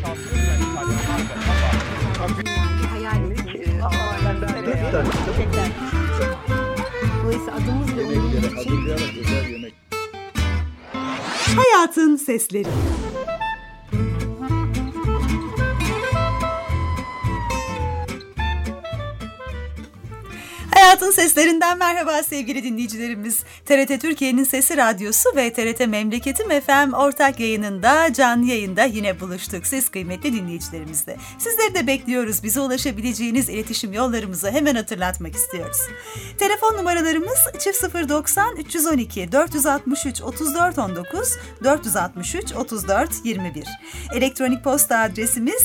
Hayatın Sesleri. Hayatın Seslerinden merhaba sevgili dinleyicilerimiz. TRT Türkiye'nin Sesi Radyosu ve TRT Memleketim FM ortak yayınında, canlı yayında yine buluştuk. Siz kıymetli dinleyicilerimizle. Sizleri de bekliyoruz. Bize ulaşabileceğiniz iletişim yollarımızı hemen hatırlatmak istiyoruz. Telefon numaralarımız 090 312 463 34 19 463 34 21. Elektronik posta adresimiz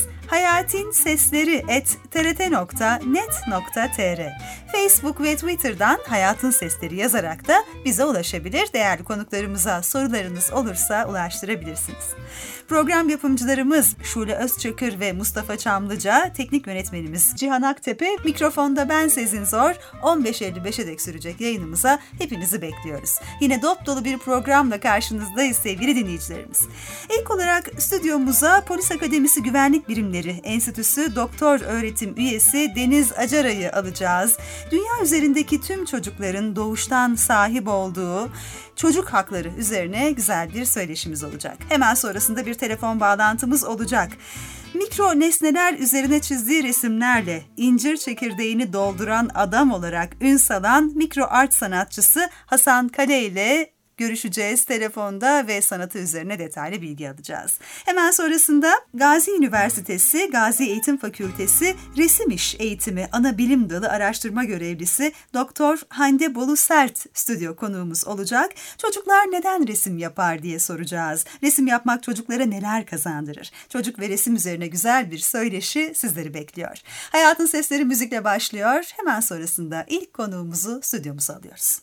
hayatinsesleri@trt.net.tr. Facebook ve Twitter'dan Hayatın Sesleri yazarak da bize ulaşabilir. Değerli konuklarımıza sorularınız olursa ulaştırabilirsiniz. Program yapımcılarımız Şule Özçakır ve Mustafa Çamlıca, teknik yönetmenimiz Cihan Aktepe, mikrofonda ben Sezin Zor. 15.55'e dek sürecek yayınımıza hepinizi bekliyoruz. Yine dop dolu bir programla karşınızdayız sevgili dinleyicilerimiz. İlk olarak stüdyomuza Polis Akademisi Güvenlik Birimleri Enstitüsü Doktor Öğretim Üyesi Deniz Acaray'ı alacağız. Dünya üzerindeki tüm çocukların doğuştan sahip olduğu çocuk hakları üzerine güzel bir söyleşimiz olacak. Hemen sonrasında bir telefon bağlantımız olacak. Mikro nesneler üzerine çizdiği resimlerle incir çekirdeğini dolduran adam olarak ün salan mikro art sanatçısı Hasan Kale ile görüşeceğiz telefonda ve sanatı üzerine detaylı bilgi alacağız. Hemen sonrasında Gazi Üniversitesi Gazi Eğitim Fakültesi Resim İş Eğitimi Ana Bilim Dalı Araştırma Görevlisi Doktor Hande Bolu Sert stüdyo konuğumuz olacak. Çocuklar neden resim yapar diye soracağız. Resim yapmak çocuklara neler kazandırır? Çocuk ve resim üzerine güzel bir söyleşi sizleri bekliyor. Hayatın Sesleri müzikle başlıyor. Hemen sonrasında ilk konuğumuzu stüdyomuza alıyoruz.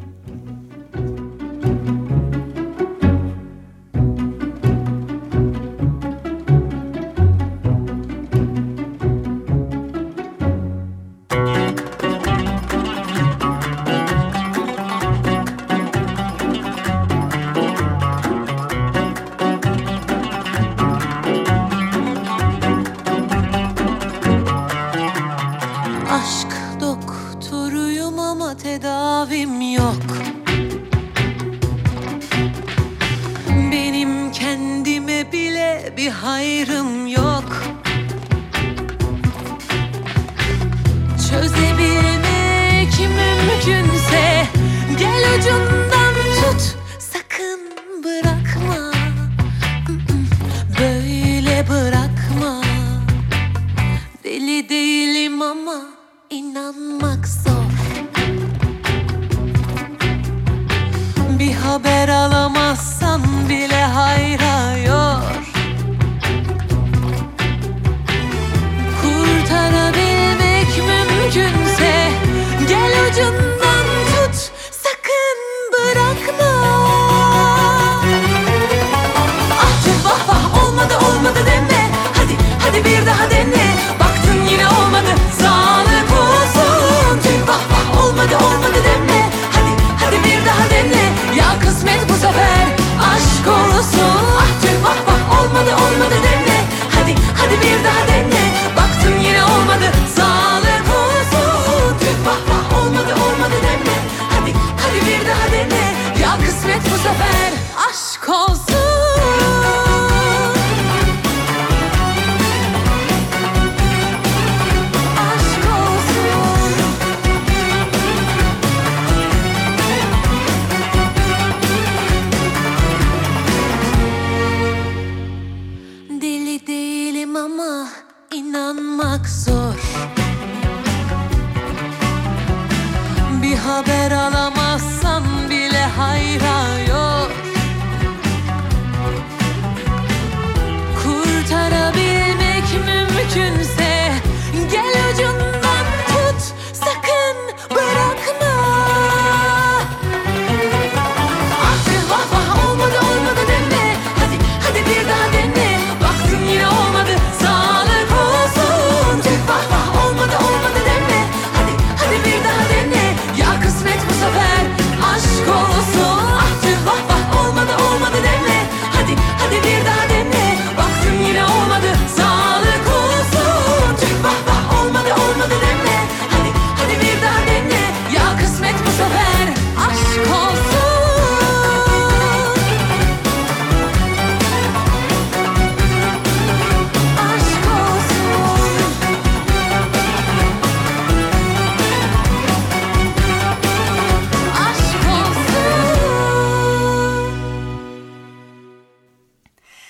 Tedavim yok. Benim kendime bile bir hayrım yok. Çözebilmek mümkünse gel ucundan tut, sakın bırakma. Böyle bırakma. Deli değilim ama inanmak zor. Bir haber alamazsan bile hayra yor. Kurtarabilmek mümkünse gel ucundan tut, sakın bırakma. Ah tüh vah vah, olmadı olmadı deme. Hadi bir daha dene. Baktın yine olmadı, sağlık olsun. Tüh vah vah, olmadı olmadı deme. Hadi bir daha dene. Ya kısmet bu sefer aşk olsun. Ah tüh vah vah, olmadı olmadı deme. Hadi bir daha dene. Baktın yine olmadı, sağlık olsun. Tüh vah vah, olmadı olmadı deme. Hadi bir daha dene. Ya kısmet bu sefer aşk olsun. Ama inanmak zor. Bir haber alamazsan bile hayra yor. Kurtarabilmek mümkünse gel ucundan tut, sakın bırakma. Ah tüh vah vah, olmadı olmadı deme. Hadi bir daha dene. Baktın yine olmadı, sağlık olsun. Tüh vah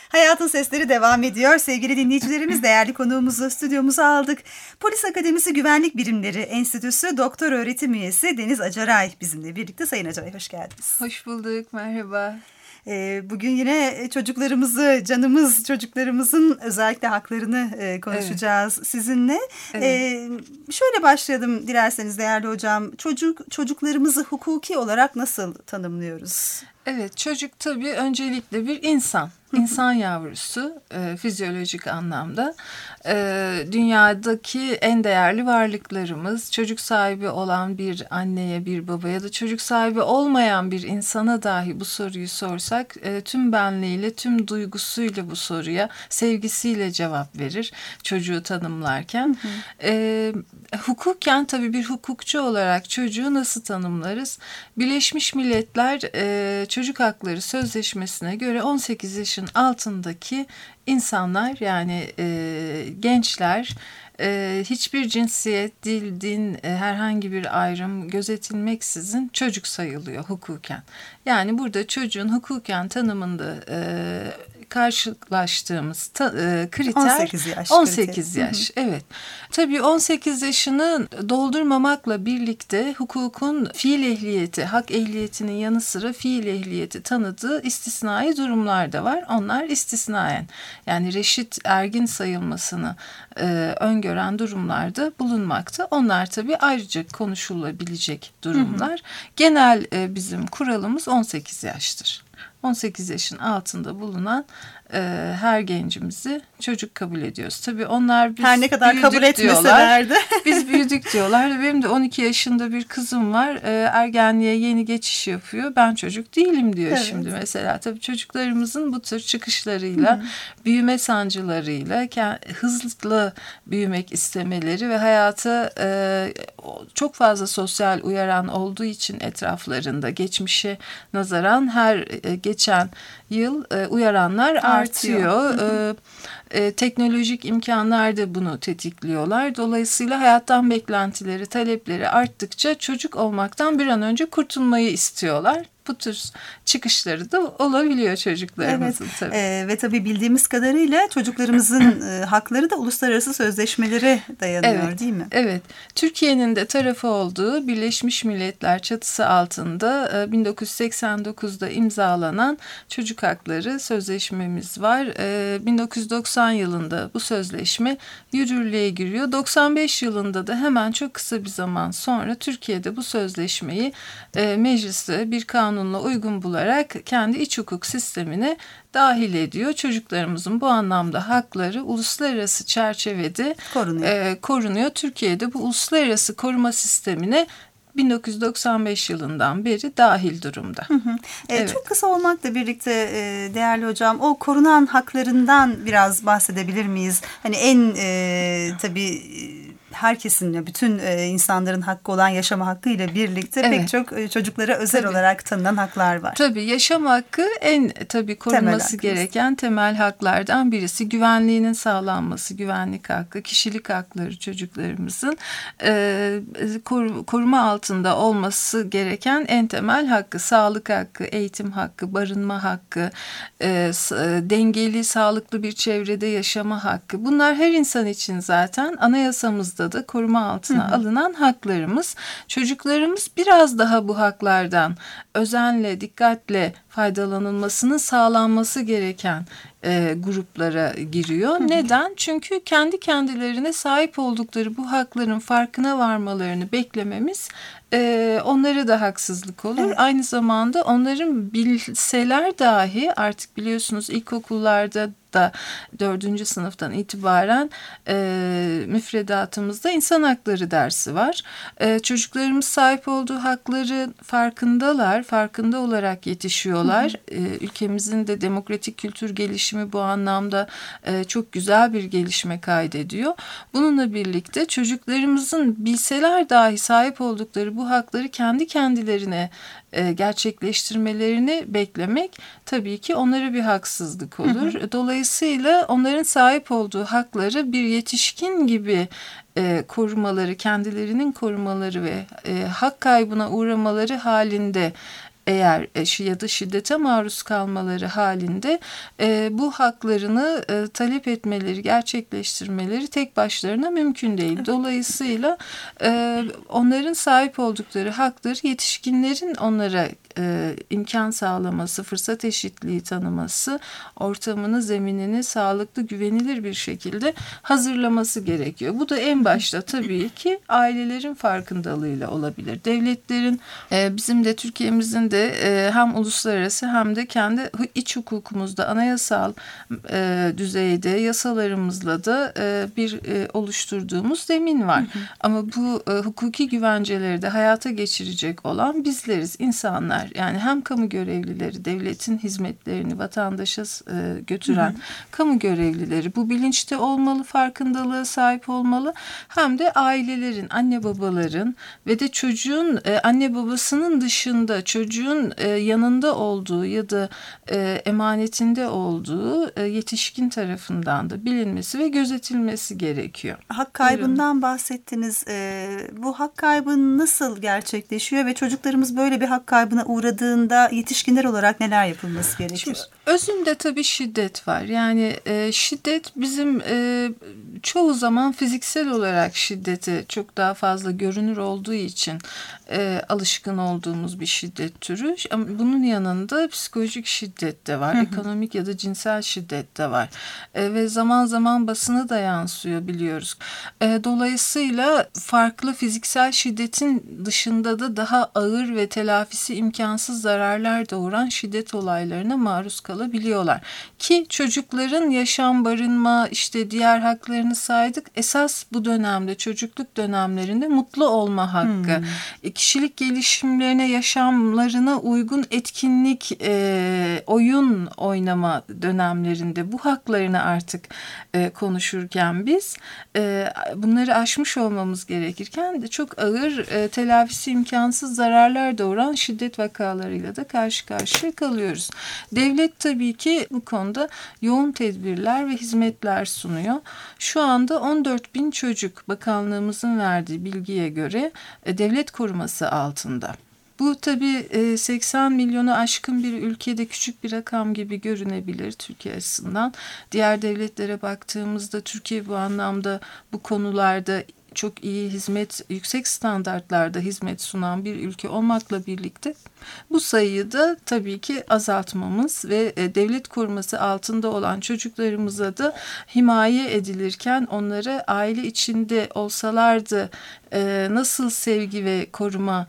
Hayatın Sesleri devam ediyor. Sevgili dinleyicilerimiz, değerli konuğumuzu stüdyomuza aldık. Polis Akademisi Güvenlik Birimleri Enstitüsü Doktor Öğretim Üyesi Deniz Acaray bizimle birlikte. Sayın Acaray, hoş geldiniz. Hoş bulduk, merhaba. Bugün yine çocuklarımızı, canımız çocuklarımızın özellikle haklarını konuşacağız sizinle. Evet. Şöyle başlayalım dilerseniz değerli hocam. Çocuklarımızı hukuki olarak nasıl tanımlıyoruz? Evet, çocuk tabii öncelikle bir insan yavrusu fizyolojik anlamda. Dünyadaki en değerli varlıklarımız, çocuk sahibi olan bir anneye, bir babaya da çocuk sahibi olmayan bir insana dahi bu soruyu sorsak tüm benliğiyle, tüm duygusuyla bu soruya, sevgisiyle cevap verir çocuğu tanımlarken. Hukuken tabii bir hukukçu olarak çocuğu nasıl tanımlarız? Birleşmiş Milletler Çocuk Hakları Sözleşmesi'ne göre 18 yaşın altındaki insanlar, yani gençler, hiçbir cinsiyet, dil, din, herhangi bir ayrım gözetilmeksizin çocuk sayılıyor hukuken. Yani burada çocuğun hukuken tanımında karşılaştığımız kriter 18 yaş. Evet. Tabii 18 yaşını doldurmamakla birlikte hukukun fiil ehliyeti, hak ehliyetinin yanı sıra fiil ehliyeti tanıdığı istisnai durumlar da var. Onlar istisnaen, yani reşit ergin sayılmasını öngören durumlarda bulunmakta. Onlar tabii ayrıca konuşulabilecek durumlar. Genel bizim kuralımız 18 yaştır. 18 yaşın altında bulunan her gencimizi çocuk kabul ediyoruz. Tabii onlar biz her ne kadar kabul etmeseler de biz büyüdük diyorlar. Benim de 12 yaşında bir kızım var. Ergenliğe yeni geçiş yapıyor. Ben çocuk değilim diyor şimdi mesela. Tabii çocuklarımızın bu tür çıkışlarıyla, büyüme sancılarıyla, hızlı büyümek istemeleri ve hayata çok fazla sosyal uyaran olduğu için etraflarında geçmişe nazaran her geçen yıl uyaranlar artıyor. Teknolojik imkanlar da bunu tetikliyorlar. Dolayısıyla hayattan beklentileri, talepleri arttıkça çocuk olmaktan bir an önce kurtulmayı istiyorlar. Bu tür çıkışları da olabiliyor çocuklarımızın tabii. Ve tabii bildiğimiz kadarıyla çocuklarımızın hakları da uluslararası sözleşmelere dayanıyor, değil mi? Evet. Türkiye'nin de tarafı olduğu Birleşmiş Milletler çatısı altında 1989'da imzalanan çocuk hakları sözleşmemiz var. 1990 yılında bu sözleşme yürürlüğe giriyor. 95 yılında da hemen çok kısa bir zaman sonra Türkiye'de bu sözleşmeyi mecliste bir kanunla uygun bularak kendi iç hukuk sistemine dahil ediyor. Çocuklarımızın bu anlamda hakları uluslararası çerçevede korunuyor. Türkiye'de bu uluslararası koruma sistemine 1995 yılından beri dahil durumda. Evet. Çok kısa olmakla birlikte değerli hocam, o korunan haklarından biraz bahsedebilir miyiz? Hani en tabii herkesin, bütün insanların hakkı olan yaşama hakkı ile birlikte pek çok çocuklara özel olarak tanınan haklar var. Tabii yaşam hakkı en korunması gereken temel haklardan birisi. Güvenliğinin sağlanması, güvenlik hakkı, kişilik hakları çocuklarımızın koruma altında olması gereken en temel hakkı. Sağlık hakkı, eğitim hakkı, barınma hakkı, dengeli, sağlıklı bir çevrede yaşama hakkı. Bunlar her insan için zaten anayasamızda da koruma altına alınan haklarımız. Çocuklarımız biraz daha bu haklardan özenle, dikkatle faydalanılmasının sağlanması gereken gruplara giriyor. Neden? Çünkü kendi kendilerine sahip oldukları bu hakların farkına varmalarını beklememiz onlara da haksızlık olur. Evet. Aynı zamanda onların bilseler dahi, artık biliyorsunuz ilkokullarda da 4. sınıftan itibaren müfredatımızda insan hakları dersi var. Çocuklarımız sahip olduğu hakları farkındalar, farkında olarak yetişiyorlar. Ülkemizin de demokratik kültür gelişimi bu anlamda çok güzel bir gelişme kaydediyor. Bununla birlikte çocuklarımızın bilseler dahi sahip oldukları bu hakları kendi kendilerine gerçekleştirmelerini beklemek tabii ki onlara bir haksızlık olur. Dolayısıyla onların sahip olduğu hakları bir yetişkin gibi korumaları, kendilerinin korumaları ve hak kaybına uğramaları halinde eğer ya da şiddete maruz kalmaları halinde bu haklarını talep etmeleri, gerçekleştirmeleri tek başlarına mümkün değil. Dolayısıyla onların sahip oldukları hakları yetişkinlerin onlara imkan sağlaması, fırsat eşitliği tanıması, ortamını, zeminini sağlıklı, güvenilir bir şekilde hazırlaması gerekiyor. Bu da en başta tabii ki ailelerin farkındalığıyla olabilir. Devletlerin, bizim de Türkiye'mizin de hem uluslararası hem de kendi iç hukukumuzda, anayasal düzeyde yasalarımızla da bir oluşturduğumuz zemin var. Ama bu hukuki güvenceleri de hayata geçirecek olan bizleriz, insanlar. Yani hem kamu görevlileri, devletin hizmetlerini vatandaşa götüren kamu görevlileri bu bilinçte olmalı, farkındalığa sahip olmalı. Hem de ailelerin, anne babaların ve de çocuğun anne babasının dışında çocuğun yanında olduğu ya da emanetinde olduğu yetişkin tarafından da bilinmesi ve gözetilmesi gerekiyor. Hak kaybından bahsettiniz. Bu hak kaybı nasıl gerçekleşiyor ve çocuklarımız böyle bir hak kaybına uğradığında yetişkinler olarak neler yapılması gerekir? Şimdi, özünde tabii şiddet var. Yani şiddet bizim çoğu zaman fiziksel olarak şiddete çok daha fazla görünür olduğu için alışkın olduğumuz bir şiddet türü. Ama bunun yanında psikolojik şiddet de var, ekonomik ya da cinsel şiddet de var. Ve zaman zaman basına da yansıyor, biliyoruz. Dolayısıyla farklı fiziksel şiddetin dışında da daha ağır ve telafisi imkansız zararlar doğuran şiddet olaylarına maruz kalabiliyorlar. Ki çocukların yaşam, barınma, işte diğer haklarını saydık. Esas bu dönemde, çocukluk dönemlerinde mutlu olma hakkı, kişilik gelişimlerine, yaşamlarına uygun etkinlik, oyun oynama dönemlerinde bu haklarını artık konuşurken biz bunları aşmış olmamız gerekirken de çok ağır telafisi imkansız zararlar doğuran şiddet vakalarıyla da karşı karşıya kalıyoruz. Devlet tabii ki bu konuda yoğun tedbirler ve hizmetler sunuyor. Şu anda 14.000 çocuk bakanlığımızın verdiği bilgiye göre devlet koruması altında. Bu tabii 80 milyonu aşkın bir ülkede küçük bir rakam gibi görünebilir Türkiye açısından. Diğer devletlere baktığımızda Türkiye bu anlamda, bu konularda çok iyi hizmet, yüksek standartlarda hizmet sunan bir ülke olmakla birlikte bu sayıyı da tabii ki azaltmamız ve devlet koruması altında olan çocuklarımıza da himaye edilirken onlara aile içinde olsalardı nasıl sevgi ve koruma,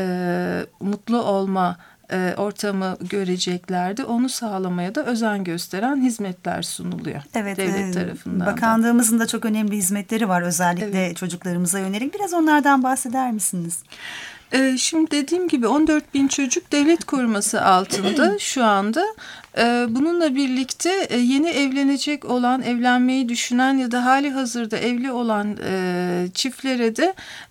mutlu olma ortamı göreceklerdi. Onu sağlamaya da özen gösteren hizmetler sunuluyor. Evet, devlet tarafından. Bakanlığımızın da çok önemli hizmetleri var özellikle çocuklarımıza yönelik. Biraz onlardan bahseder misiniz? Şimdi dediğim gibi 14.000 çocuk devlet koruması altında şu anda. Bununla birlikte yeni evlenecek olan, evlenmeyi düşünen ya da hali hazırda evli olan çiftlere de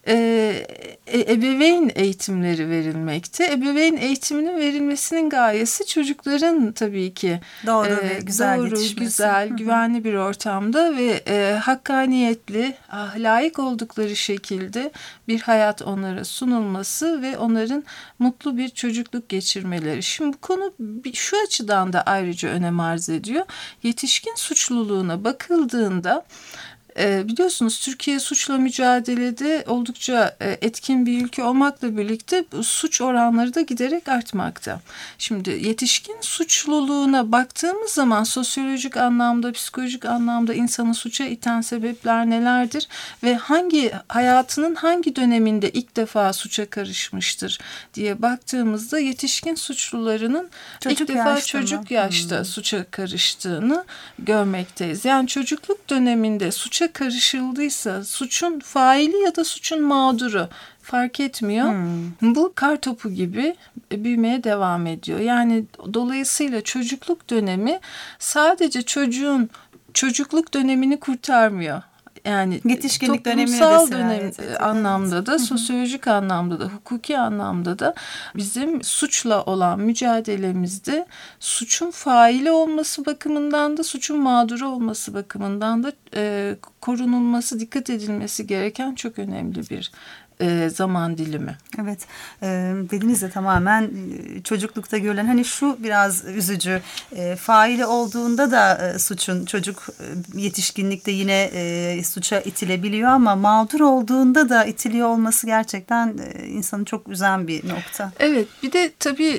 ebeveyn eğitimleri verilmekte. Ebeveyn eğitiminin verilmesinin gayesi çocukların tabii ki doğru ve güzel güzel, güvenli bir ortamda ve hakkaniyetli, layık oldukları şekilde bir hayat onlara sunulması ve onların mutlu bir çocukluk geçirmeleri. Şimdi bu konu şu açıdan da ayrıca önem arz ediyor. Yetişkin suçluluğuna bakıldığında biliyorsunuz Türkiye suçla mücadelede oldukça etkin bir ülke olmakla birlikte suç oranları da giderek artmakta. Şimdi yetişkin suçluluğuna baktığımız zaman sosyolojik anlamda, psikolojik anlamda insanı suça iten sebepler nelerdir ve hayatının hangi döneminde ilk defa suça karışmıştır diye baktığımızda yetişkin suçlularının ilk defa çocuk yaşta suça karıştığını görmekteyiz. Yani çocukluk döneminde suça karışıldıysa suçun faili ya da suçun mağduru fark etmiyor. Bu kar topu gibi büyümeye devam ediyor. Yani dolayısıyla çocukluk dönemi sadece çocuğun çocukluk dönemini kurtarmıyor. Yani yetişkinlik toplumsal dönem anlamda da, sosyolojik anlamda da, hukuki anlamda da bizim suçla olan mücadelemizde suçun faili olması bakımından da, suçun mağduru olması bakımından da korunulması, dikkat edilmesi gereken çok önemli bir zaman dilimi. Evet, dediniz de tamamen çocuklukta görülen, hani şu biraz üzücü, faili olduğunda da suçun çocuk yetişkinlikte yine suça itilebiliyor ama mağdur olduğunda da itiliyor olması gerçekten insanı çok üzen bir nokta. Evet, bir de tabii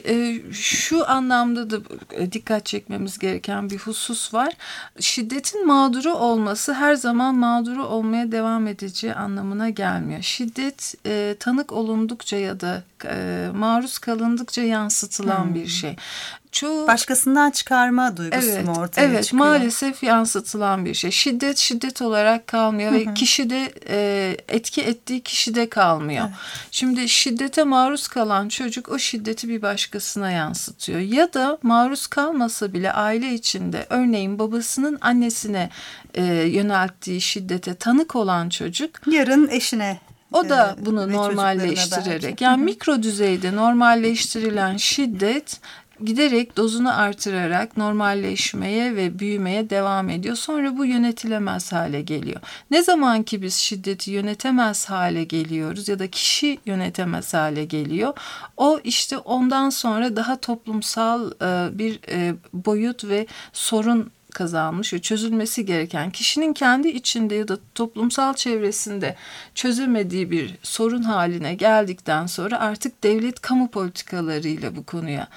şu anlamda da dikkat çekmemiz gereken bir husus var. Şiddetin mağduru olması her zaman mağduru olmaya devam edeceği anlamına gelmiyor. Şiddet tanık olundukça ya da maruz kalındıkça yansıtılan bir şey. Başkasından çıkarma duygusu mu ortaya çıkıyor? Evet, maalesef yansıtılan bir şey. Şiddet olarak kalmıyor ve kişide etki ettiği kişide kalmıyor. Evet. Şimdi şiddete maruz kalan çocuk o şiddeti bir başkasına yansıtıyor. Ya da maruz kalmasa bile aile içinde, örneğin babasının annesine yönelttiği şiddete tanık olan çocuk yarın eşine. O da bunu normalleştirerek, yani mikro düzeyde normalleştirilen şiddet giderek dozunu artırarak normalleşmeye ve büyümeye devam ediyor. Sonra bu yönetilemez hale geliyor. Ne zaman ki biz şiddeti yönetemez hale geliyoruz ya da kişi yönetemez hale geliyor, o işte ondan sonra daha toplumsal bir boyut ve sorun kazanmış ve çözülmesi gereken, kişinin kendi içinde ya da toplumsal çevresinde çözemediği bir sorun haline geldikten sonra artık devlet kamu politikalarıyla bu konuya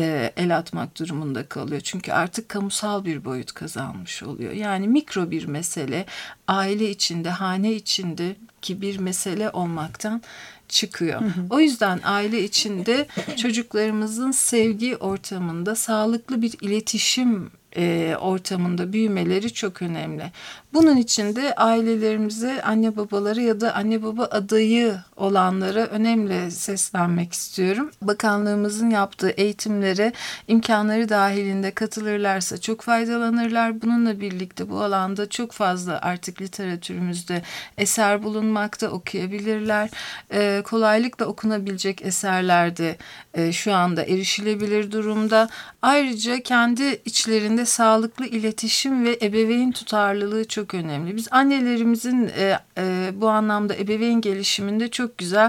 el atmak durumunda kalıyor. Çünkü artık kamusal bir boyut kazanmış oluyor. Yani mikro bir mesele aile içinde, hane içindeki bir mesele olmaktan çıkıyor. O yüzden aile içinde çocuklarımızın sevgi ortamında, sağlıklı bir iletişim ortamında büyümeleri çok önemli. Bunun için de ailelerimize, anne babaları ya da anne baba adayı olanlara önemli seslenmek istiyorum. Bakanlığımızın yaptığı eğitimlere imkanları dahilinde katılırlarsa çok faydalanırlar. Bununla birlikte bu alanda çok fazla artık literatürümüzde eser bulunmakta, okuyabilirler. Kolaylıkla okunabilecek eserler de şu anda erişilebilir durumda. Ayrıca kendi içlerinde sağlıklı iletişim ve ebeveyn tutarlılığı çok önemli. Biz annelerimizin bu anlamda ebeveyn gelişiminde çok güzel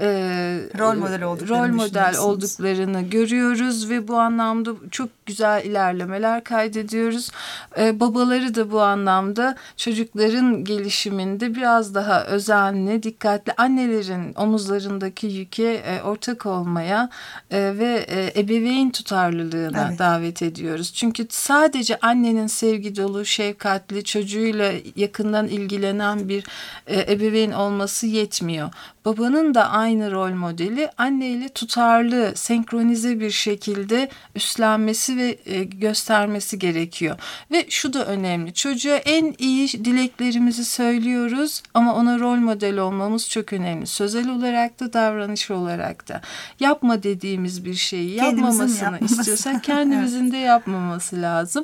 rol model olduklarını görüyoruz ve bu anlamda çok güzel ilerlemeler kaydediyoruz. Babaları da bu anlamda çocukların gelişiminde biraz daha özenli, dikkatli, annelerin omuzlarındaki yüke ortak olmaya ve ebeveyn tutarlılığına davet ediyoruz. Çünkü sadece annenin sevgi dolu, şefkatli, çocuğuyla yakından ilgilenen bir ebeveyn olması yetmiyor. Babanın da aynı rol modeli anneyle tutarlı, senkronize bir şekilde üstlenmesi ve göstermesi gerekiyor. Ve şu da önemli. Çocuğa en iyi dileklerimizi söylüyoruz ama ona rol model olmamız çok önemli. Sözel olarak da, davranış olarak da. Yapma dediğimiz bir şeyi yapmamasını istiyorsak kendimizin de yapmaması lazım.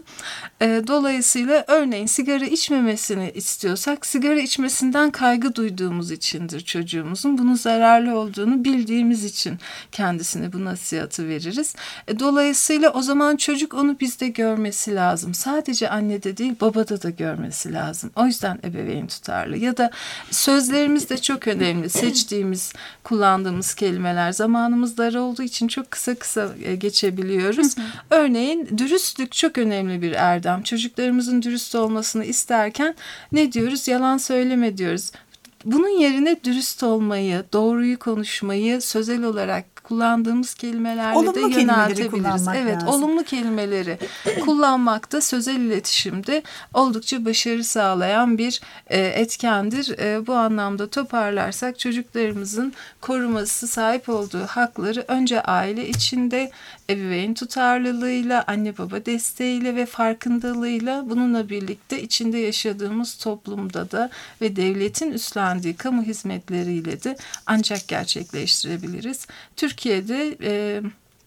Dolayısıyla örneğin sigara içmemesini istiyorsak sigara içmesinden kaygı duyduğumuz içindir çocuğumuzun. Bunun zararlı olduğunu bildiğimiz için kendisine bu nasihatı veririz. Dolayısıyla o zaman çocuk onu bizde görmesi lazım. Sadece annede değil, babada da görmesi lazım. O yüzden ebeveyn tutarlı. Ya da sözlerimiz de çok önemli. Seçtiğimiz, kullandığımız kelimeler. Zamanımız dar olduğu için çok kısa geçebiliyoruz. Örneğin dürüstlük çok önemli bir erdem. Çocuklarımızın dürüst olmasını isterken ne diyoruz? Yalan söyleme diyoruz. Bunun yerine dürüst olmayı, doğruyu konuşmayı sözel olarak kullandığımız kelimelerle olumlu de yöneltebiliriz. Evet, lazım. Olumlu kelimeleri kullanmakta sözel iletişimde oldukça başarı sağlayan bir etkendir. Bu anlamda toparlarsak çocuklarımızın koruması, sahip olduğu hakları önce aile içinde, ebeveyn tutarlılığıyla, anne baba desteğiyle ve farkındalığıyla, bununla birlikte içinde yaşadığımız toplumda da ve devletin üstlendiği kamu hizmetleriyle de ancak gerçekleştirebiliriz. Türkiye'de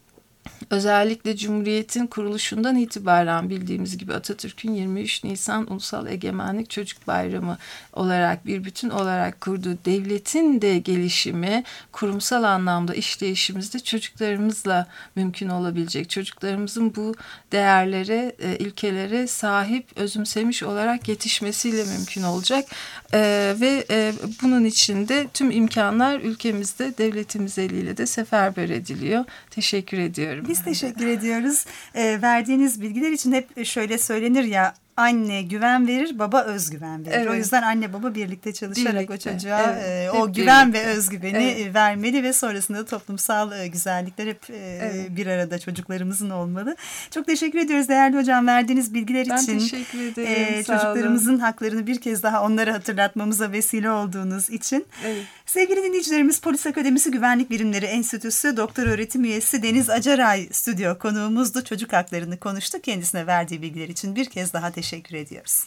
Özellikle Cumhuriyet'in kuruluşundan itibaren bildiğimiz gibi Atatürk'ün 23 Nisan Ulusal Egemenlik Çocuk Bayramı olarak bir bütün olarak kurduğu devletin de gelişimi, kurumsal anlamda işleyişimizde çocuklarımızla mümkün olabilecek. Çocuklarımızın bu değerlere, ilkelere sahip, özümsemiş olarak yetişmesiyle mümkün olacak. Ve bunun için de tüm imkanlar ülkemizde devletimiz eliyle de seferber ediliyor. Teşekkür ediyorum. Biz teşekkür ediyoruz. Verdiğiniz bilgiler için hep şöyle söylenir ya, anne güven verir, baba özgüven verir. Evet. O yüzden anne baba birlikte çalışarak o çocuğa o güven ve özgüveni vermeli ve sonrasında toplumsal güzellikler hep bir arada çocuklarımızın olmalı. Çok teşekkür ediyoruz değerli hocam verdiğiniz bilgiler için. Ben teşekkür ederim. Çocuklarımızın haklarını bir kez daha onlara hatırlatmamıza vesile olduğunuz için. Evet. Sevgili dinleyicilerimiz, Polis Akademisi Güvenlik Birimleri Enstitüsü Doktor Öğretim Üyesi Deniz Acaray stüdyo konuğumuzdu. Çocuk haklarını konuştuk. Kendisine verdiği bilgiler için bir kez daha teşekkür ediyoruz.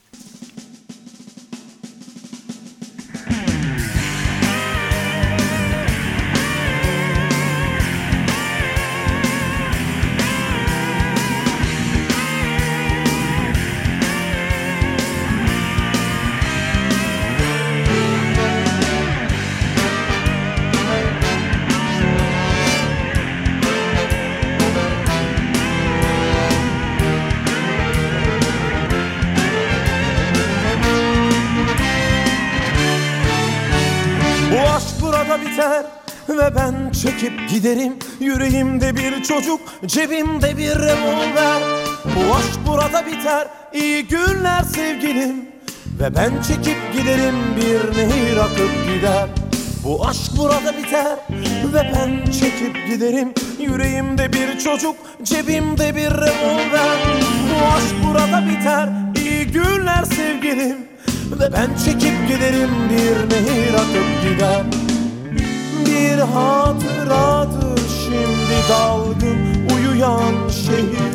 Biter ve ben çekip giderim. Yüreğimde bir çocuk, cebimde bir revolver. Bu aşk burada biter, iyi günler sevgilim. Ve ben çekip giderim, bir nehir akıp gider. Bu aşk burada biter ve ben çekip giderim. Yüreğimde bir çocuk, cebimde bir revolver. Bu aşk burada biter, iyi günler sevgilim. Ve ben çekip giderim, bir nehir akıp gider. Bir hatıradır şimdi dalgın uyuyan şehir.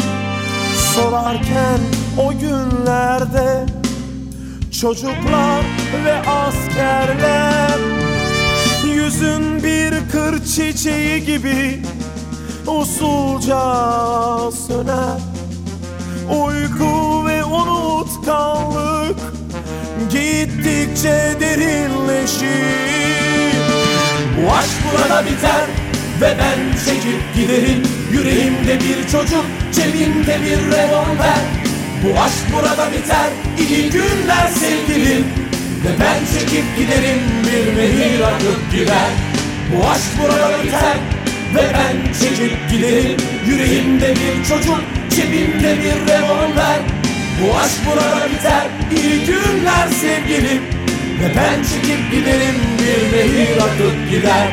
Sorarken o günlerde çocuklar ve askerler, yüzün bir kır çiçeği gibi usulca söner. Uyku ve unutkanlık gittikçe derinleşir. Bu aşk burada biter ve ben çekip giderim. Yüreğimde bir çocuk, cebimde bir revolver. Bu aşk burada biter, iyi günler sevgilim. Ve ben çekip giderim, bir nehir akıp gider. Bu aşk burada biter ve ben çekip giderim. Yüreğimde bir çocuk, cebimde bir revolver. Bu aşk burada biter, iyi günler sevgilim. Ve ben çekip giderim, bir nehir akıp gider.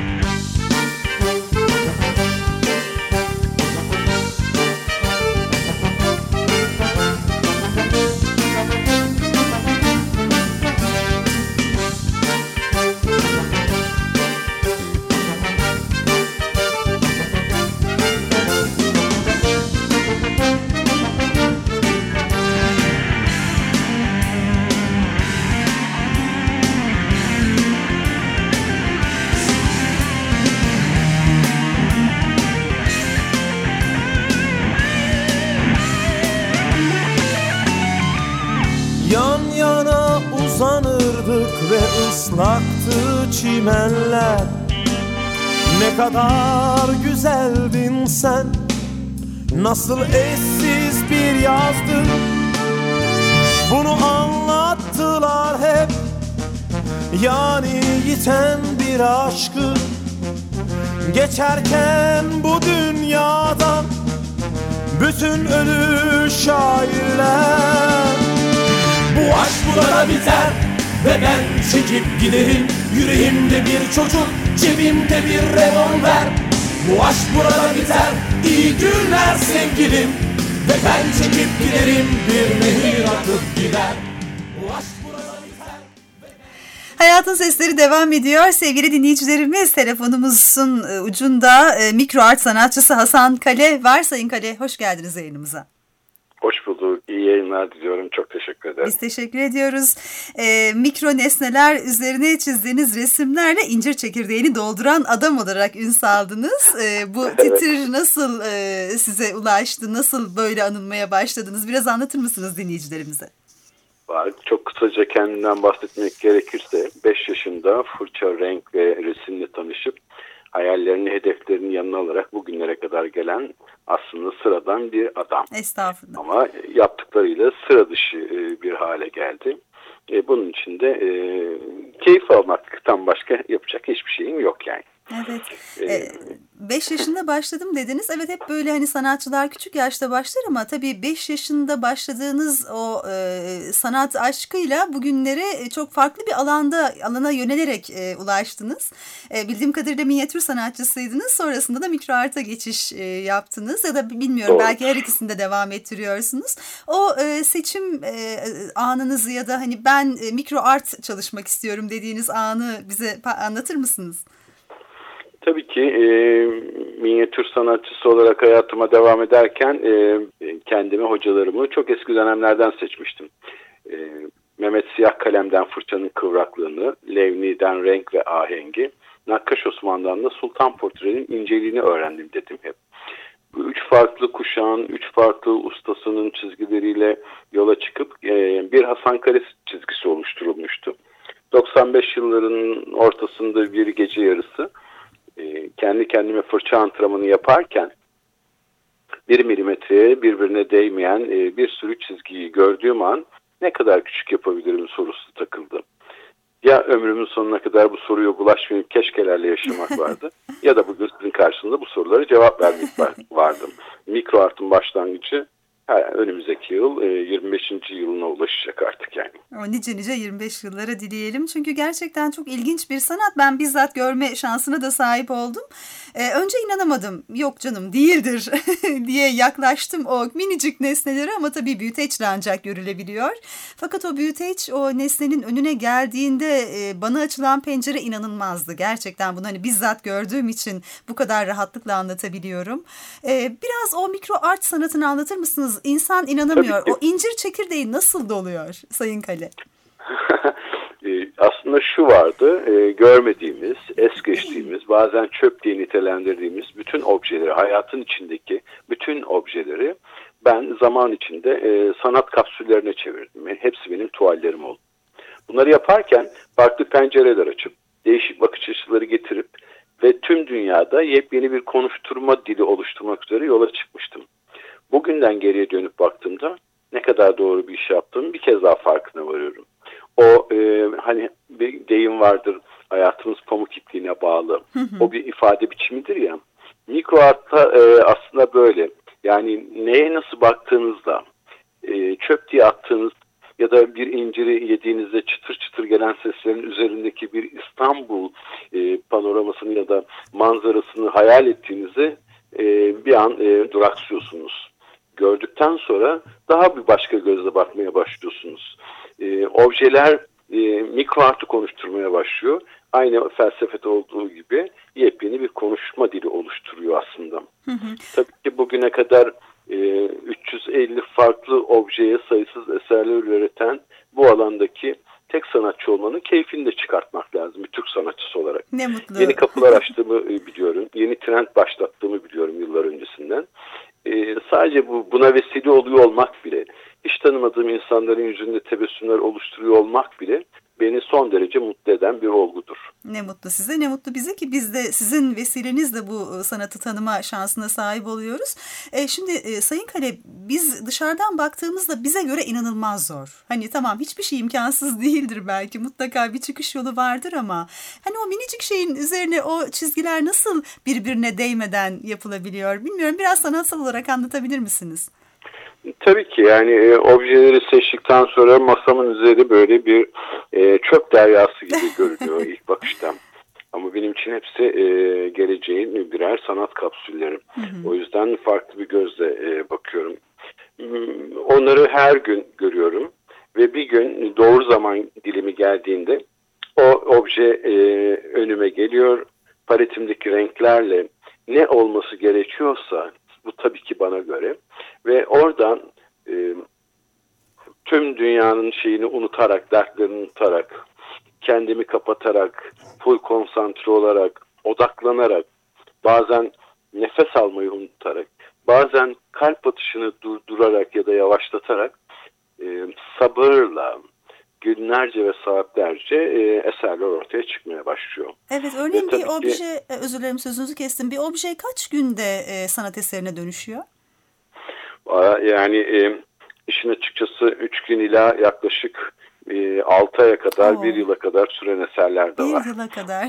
Yan yana uzanırdık ve ıslaktı çimenler. Ne kadar güzeldin sen, nasıl eşsiz bir yazdı. Bunu anlattılar hep, yani yiten bir aşkı. Geçerken bu dünyadan bütün ölü şairler. Bu aşk burada biter ve ben çekip giderim. Yüreğimde bir çocuk, cebimde bir revolver. Bu aşk burada biter, iyi günler sevgilim. Ve ben çekip giderim, bir nehir akıp gider. Bu aşk burada biter. Hayatın Sesleri devam ediyor. Sevgili dinleyicilerimiz, telefonumuzun ucunda mikro art sanatçısı Hasan Kale var. Sayın Kale, hoş geldiniz yayınımıza. Hoş bulduk. İyi yayınlar diliyorum. Çok teşekkür ederim. Biz teşekkür ediyoruz. Mikro nesneler üzerine çizdiğiniz resimlerle incir çekirdeğini dolduran adam olarak ün saldınız. Bu titir nasıl size ulaştı? Nasıl böyle anılmaya başladınız? Biraz anlatır mısınız dinleyicilerimize? Çok kısaca kendimden bahsetmek gerekirse 5 yaşında fırça, renk ve resimle tanışıp hayallerini, hedeflerini yanına alarak bugünlere kadar gelen aslında sıradan bir adam. Estağfurullah. Ama yaptıklarıyla sıra dışı bir hale geldi. Bunun için de keyif almaktan başka yapacak hiçbir şeyim yok yani. Evet. 5 yaşında başladım dediniz. Evet, hep böyle hani sanatçılar küçük yaşta başlar ama tabii 5 yaşında başladığınız o sanat aşkıyla bugünlere çok farklı bir alana yönelerek ulaştınız. Bildiğim kadarıyla minyatür sanatçısıydınız. Sonrasında da mikro art'a geçiş yaptınız ya da bilmiyorum, doğru, belki her ikisinde devam ettiriyorsunuz. O seçim anınızı ya da hani ben mikro art çalışmak istiyorum dediğiniz anı bize anlatır mısınız? Tabii ki minyatür sanatçısı olarak hayatıma devam ederken kendime hocalarımı çok eski dönemlerden seçmiştim. Mehmet Siyah Kalem'den fırçanın kıvraklığını, Levni'den renk ve ahengi, Nakkaş Osman'dan da Sultan Portre'nin inceliğini öğrendim dedim hep. Bu 3 farklı kuşağın, 3 farklı ustasının çizgileriyle yola çıkıp bir Hasan Kare çizgisi oluşturulmuştu. 95 yılların ortasında bir gece yarısı kendi kendime fırça antrenmanı yaparken 1 milimetreye birbirine değmeyen bir sürü çizgiyi gördüğüm an ne kadar küçük yapabilirim sorusu takıldı. Ya ömrümün sonuna kadar bu soruya bulaşmayıp keşkelerle yaşamak vardı ya da bugün sizin karşınızda bu sorulara cevap vermek vardı. Mikro art'ın başlangıcı önümüzdeki yıl 25. yılına ulaşacak artık yani. O nice 25 yıllara dileyelim. Çünkü gerçekten çok ilginç bir sanat. Ben bizzat görme şansına da sahip oldum. Önce inanamadım. Yok canım, değildir diye yaklaştım o minicik nesneleri ama tabii büyüteçle ancak görülebiliyor. Fakat o büyüteç o nesnenin önüne geldiğinde bana açılan pencere inanılmazdı. Gerçekten bunu hani bizzat gördüğüm için bu kadar rahatlıkla anlatabiliyorum. Biraz o mikro art sanatını anlatır mısınız? İnsan inanamıyor. O incir çekirdeği nasıl doluyor Sayın Kale? Aslında şu vardı, görmediğimiz, es geçtiğimiz, bazen çöp diye nitelendirdiğimiz bütün objeleri, hayatın içindeki bütün objeleri ben zaman içinde sanat kapsüllerine çevirdim. Hepsi benim tuvallerim oldu. Bunları yaparken farklı pencereler açıp, değişik bakış açıları getirip ve tüm dünyada yepyeni bir konuşturma dili oluşturmak üzere yola çıkmıştım. Bugünden geriye dönüp baktığımda ne kadar doğru bir iş yaptığımı bir kez daha farkına varıyorum. O hani bir deyim vardır, hayatımız pamuk ipliğine bağlı. O bir ifade biçimidir ya. Mikro art'ta aslında böyle. Yani neye nasıl baktığınızda, çöp diye attığınız ya da bir inciri yediğinizde çıtır çıtır gelen seslerin üzerindeki bir İstanbul panoramasını ya da manzarasını hayal ettiğinizde bir an duraksıyorsunuz. Gördükten sonra daha bir başka gözle bakmaya başlıyorsunuz. Objeler mikro art'ı konuşturmaya başlıyor. Aynı felsefede olduğu gibi yepyeni bir konuşma dili oluşturuyor aslında. Tabii ki bugüne kadar 350 farklı objeye sayısız eserler üreten bu alandaki tek sanatçı olmanın keyfini de çıkartmak lazım bir Türk sanatçısı olarak. Ne mutlu. Yeni kapılar açtığımı biliyorum. Yeni trend başlattığımı biliyorum yıllar öncesinden. Sadece buna vesile oluyor olmak bile, hiç tanımadığım insanların yüzünde tebessümler oluşturuyor olmak bile beni son derece mutlu eden bir olgudur. Ne mutlu size, ne mutlu bize ki biz de sizin vesilenizle bu sanatı tanıma şansına sahip oluyoruz. Şimdi Sayın Kale, biz dışarıdan baktığımızda bize göre inanılmaz zor. Hani tamam, hiçbir şey imkansız değildir belki, mutlaka bir çıkış yolu vardır ama hani o minicik şeyin üzerine o çizgiler nasıl birbirine değmeden yapılabiliyor bilmiyorum. Biraz sanatsal olarak anlatabilir misiniz? Tabii ki yani objeleri seçtikten sonra masamın üzeri böyle bir çöp deryası gibi görünüyor ilk bakıştan. Ama benim için hepsi geleceğin birer sanat kapsülleri. O yüzden farklı bir gözle bakıyorum. Onları her gün görüyorum ve bir gün doğru zaman dilimi geldiğinde o obje önüme geliyor. Paletimdeki renklerle ne olması gerekiyorsa, bu tabii ki bana göre, ve oradan tüm dünyanın şeyini unutarak, dertlerini unutarak, kendimi kapatarak, full konsantre olarak, odaklanarak, bazen nefes almayı unutarak, bazen kalp atışını durdurarak ya da yavaşlatarak sabırla günlerce ve saatlerce eserler ortaya çıkmaya başlıyor. Evet, örneğin bir obje, özür dilerim sözünüzü kestim, bir obje kaç günde sanat eserine dönüşüyor? Yani işin açıkçası 3 gün ila yaklaşık 6 aya kadar, 1 yıla kadar süren eserler de var. 1 yıla kadar.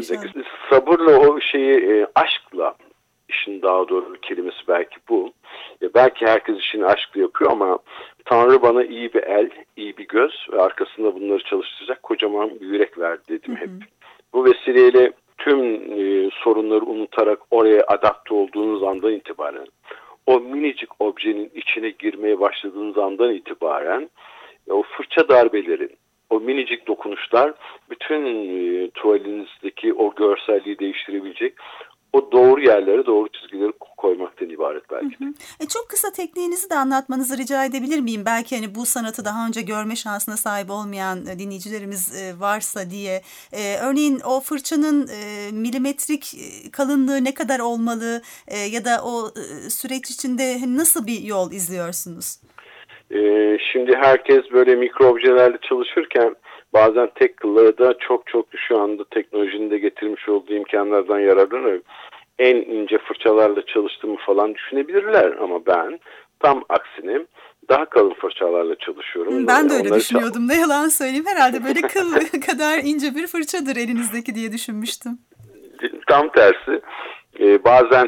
Sabırla, o şeyi aşkla, işin daha doğru kelimesi belki bu. Belki herkes işini aşkla yapıyor ama Tanrı bana iyi bir el, iyi bir göz ve arkasında bunları çalıştıracak kocaman bir yürek verdi dedim hep. Bu vesileyle tüm sorunları unutarak oraya adapte olduğunuz andan itibaren, o minicik objenin içine girmeye başladığınız andan itibaren o fırça darbeleri, o minicik dokunuşlar bütün tuvalinizdeki o görselliği değiştirebilecek, o doğru yerlere doğru çizgileri koymaktan ibaret belki de. Çok kısa tekniğinizi de anlatmanızı rica edebilir miyim? Belki hani bu sanatı daha önce görme şansına sahip olmayan dinleyicilerimiz varsa diye. Örneğin o fırçanın milimetrik kalınlığı ne kadar olmalı ya da o süreç içinde nasıl bir yol izliyorsunuz? Şimdi herkes böyle mikro objelerle çalışırken bazen tek kıllara da çok şu anda teknolojinin de getirmiş olduğu imkanlardan yararlanarak en ince fırçalarla çalıştığımı falan düşünebilirler. Ama ben tam aksine daha kalın fırçalarla çalışıyorum. Ben de öyle düşünüyordum. Ne yalan söyleyeyim. Herhalde böyle kıl kadar ince bir fırçadır elinizdeki diye düşünmüştüm. Tam tersi. Bazen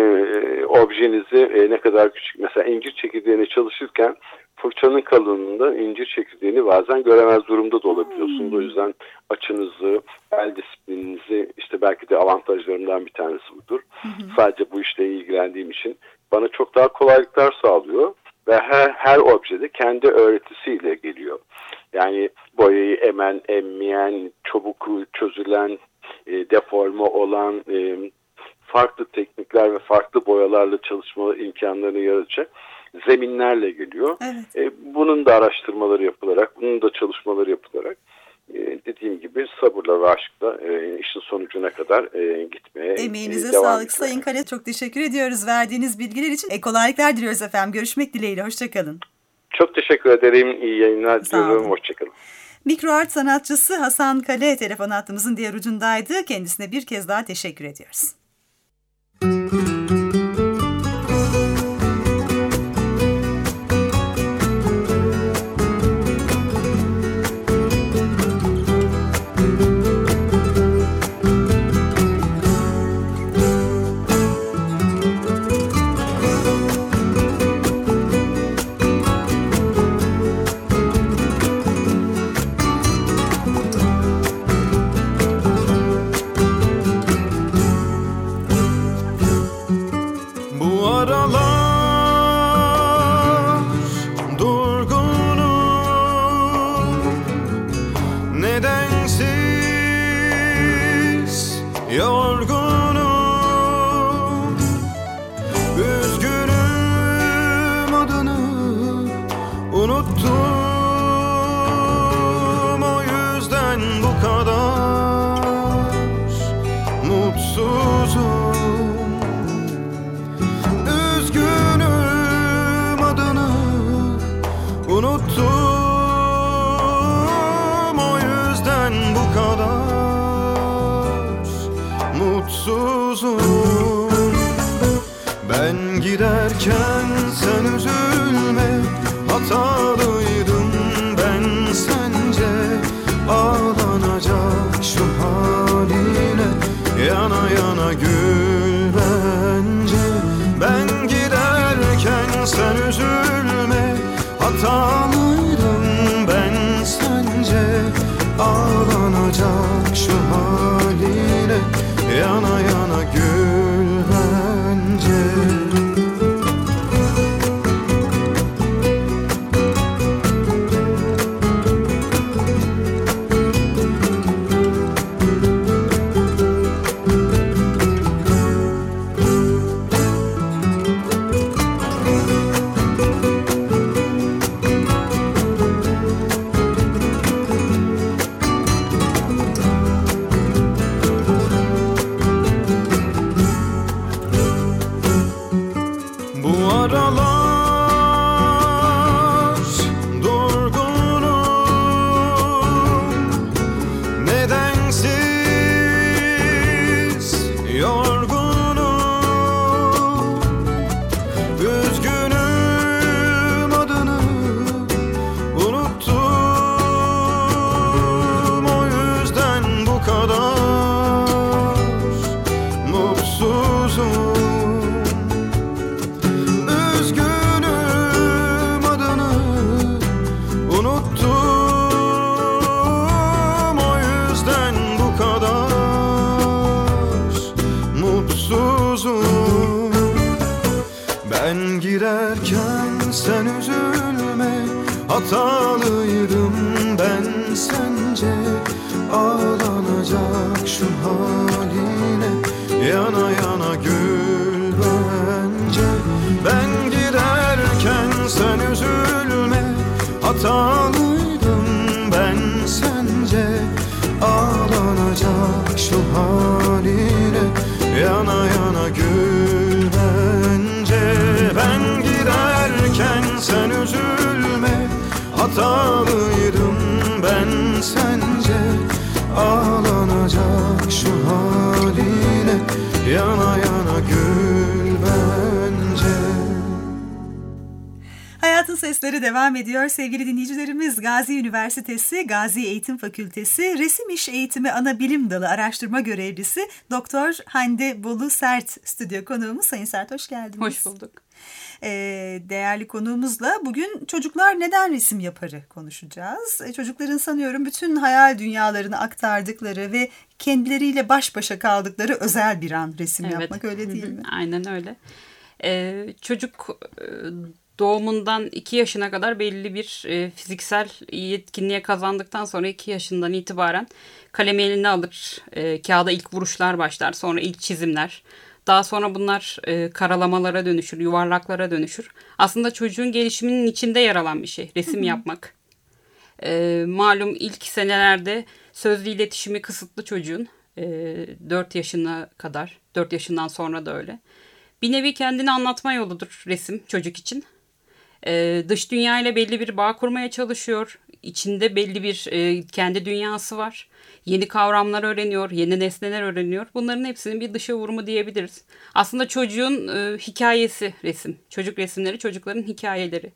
objenizi ne kadar küçük, mesela incir çekirdeğine çalışırken fırçanın kalınlığında incir çekirdeğini bazen göremez durumda da olabiliyorsunuz. O yüzden açınızı, el disiplininizi, işte belki de avantajlarımdan bir tanesi budur. Sadece bu işle ilgilendiğim için bana çok daha kolaylıklar sağlıyor ve her objede kendi öğretisiyle geliyor. Yani boyayı emmeyen, çabuk çözülen, deforme olan, farklı teknikler ve farklı boyalarla çalışma imkanlarını yaratacak zeminlerle geliyor. Evet. Bunun da araştırmaları yapılarak, bunun da çalışmaları yapılarak dediğim gibi sabırla ve aşkla işin sonucuna kadar gitmeye emeğinize devam sağlık etmeye. Sayın Kale. Çok teşekkür ediyoruz verdiğiniz bilgiler için. Kolaylıklar diliyoruz efendim. Görüşmek dileğiyle. Hoşçakalın. Çok teşekkür ederim. İyi yayınlar diliyorum. Hoşçakalın. Mikroart sanatçısı Hasan Kale telefon hattımızın diğer ucundaydı. Kendisine bir kez daha teşekkür ediyoruz. Yorgunum, üzgünüm, adını unuttum. O yüzden bu kadar mutsuzum. Üzgünüm, adını unuttum. O yüzden bu kadar mutsuzum. Ben giderken sen üzülme, hatalıydım ben sence. Ağlanacak şu haline, yana yana gül bence. Ben giderken sen üzülme, hatalıydım ben sence. Ağlanacak şu haline, yana yana gül bence. hatalıydım ben sence? Ağlanacak şu haline yana yana gül bence. Ben giderken sen üzülme, hatalıydım ben sence? Ağlanacak şu haline yana yana gül bence. Ben giderken sen üzülme, hatalıydım ben sence? Ağlanacak şu haline yana yana gül bence. Hayatın Sesleri devam ediyor. Sevgili dinleyicilerimiz, Gazi Üniversitesi Gazi Eğitim Fakültesi Resim İş Eğitimi Ana Bilim Dalı Araştırma Görevlisi Doktor Hande Bolu Sert stüdyo konuğumuz. Sayın Sert, hoş geldiniz. Hoş bulduk. Değerli konuğumuzla bugün çocuklar neden resim yaparı konuşacağız. Çocukların sanıyorum bütün hayal dünyalarını aktardıkları ve kendileriyle baş başa kaldıkları özel bir an resim yapmak, öyle değil mi? Aynen öyle. Çocuk doğumundan 2 yaşına kadar belli bir fiziksel yetkinliğe kazandıktan sonra 2 yaşından itibaren kalemi eline alır. Kağıda ilk vuruşlar başlar, sonra ilk çizimler. Daha sonra bunlar karalamalara dönüşür, yuvarlaklara dönüşür. Aslında çocuğun gelişiminin içinde yer alan bir şey, resim yapmak. Malum ilk senelerde sözlü iletişimi kısıtlı çocuğun, 4 yaşına kadar, 4 yaşından sonra da öyle. Bir nevi kendini anlatma yoludur resim çocuk için. Dış dünya ile belli bir bağ kurmaya çalışıyor. İçinde belli bir kendi dünyası var. Yeni kavramlar öğreniyor, yeni nesneler öğreniyor. Bunların hepsinin bir dışa vurumu diyebiliriz. Aslında çocuğun hikayesi resim. Çocuk resimleri çocukların hikayeleri.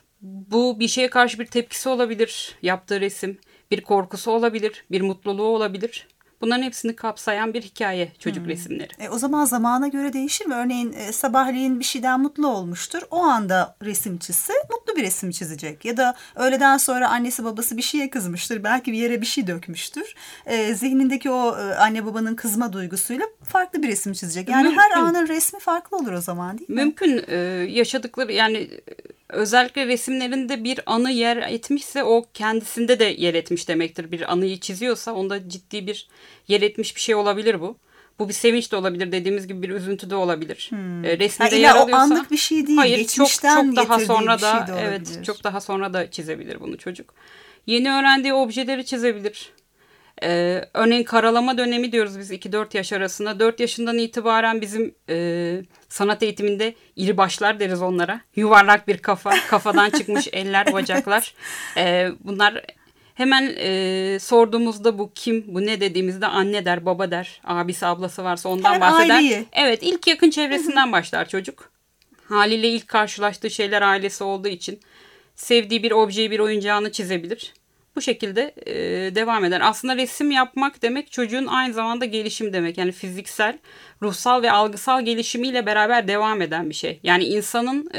Bu bir şeye karşı bir tepkisi olabilir, yaptığı resim. Bir korkusu olabilir, bir mutluluğu olabilir. Bunların hepsini kapsayan bir hikaye çocuk resimleri. O zaman zamana göre değişir mi? Örneğin sabahleyin bir şeyden mutlu olmuştur. O anda resim çizse mutlu bir resim çizecek. Ya da öğleden sonra annesi babası bir şeye kızmıştır. Belki bir yere bir şey dökmüştür. Zihnindeki o anne babanın kızma duygusuyla farklı bir resim çizecek. Yani Mümkün. her anın resmi farklı olur o zaman, değil mi? Mümkün. Yaşadıkları yani özellikle resimlerinde bir anı yer etmişse o kendisinde de yer etmiş demektir. Bir anıyı çiziyorsa onda ciddi bir yer etmiş bir şey olabilir bu. Bu bir sevinç de olabilir, dediğimiz gibi bir üzüntü de olabilir. Resimde yer alıyorsa. O anlık bir şey değil. Hayır, geçmişten çok daha sonra bir şey da de olabilir. evet, çok daha sonra da çizebilir bunu çocuk. Yeni öğrendiği objeleri çizebilir. Örneğin karalama dönemi diyoruz biz 2-4 yaş arasında. 4 yaşından itibaren bizim sanat eğitiminde iri başlar deriz onlara. Yuvarlak bir kafa, kafadan çıkmış eller, bacaklar. Bunlar hemen sorduğumuzda bu kim, bu ne dediğimizde anne der, baba der. Abisi, ablası varsa ondan Hemen bahseder. aileyi. Evet, ilk yakın çevresinden başlar çocuk. Haliyle ilk karşılaştığı şeyler ailesi olduğu için sevdiği bir objeyi, bir oyuncağını çizebilir. Bu şekilde devam eder. Aslında resim yapmak demek çocuğun aynı zamanda gelişim demek. Yani fiziksel, ruhsal ve algısal gelişimiyle beraber devam eden bir şey. Yani insanın